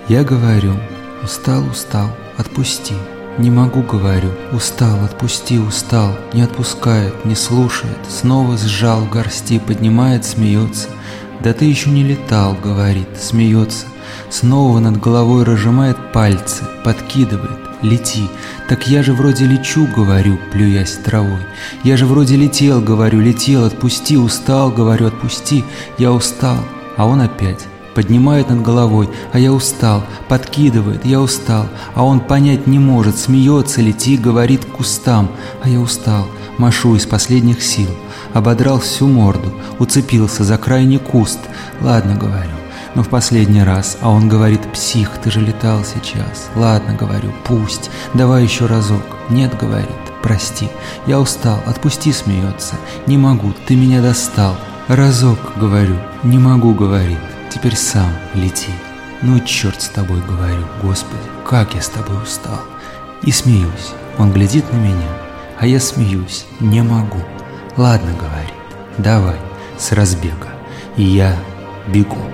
Я говорю: устал, устал, отпусти. Не могу, говорю, устал, отпусти, устал. Не отпускает, не слушает, снова сжал в горсти, поднимает, смеется. Да ты еще не летал, говорит, смеется. Снова над головой разжимает пальцы, подкидывает: лети. Так я же вроде лечу, говорю, плюясь травой. Я же вроде летел, говорю, летел, отпусти, устал, говорю, отпусти. Я устал, а он опять поднимает над головой, а я устал, подкидывает, я устал, а он понять не может, смеется, лети, говорит, к кустам, а я устал, машу из последних сил, ободрал всю морду, уцепился за крайний куст. Ладно, говорю, но в последний раз, а он говорит: псих, ты же летал сейчас. Ладно, говорю, пусть, давай еще разок. Нет, говорит, прости, я устал, отпусти, смеется. Не могу, ты меня достал. Разок, говорю, не могу, говорит. Теперь сам лети. Ну черт с тобой, говорю, Господи, как я с тобой устал. И смеюсь, он глядит на меня, а я смеюсь, не могу. Ладно, говорит, давай, с разбега. И я бегу.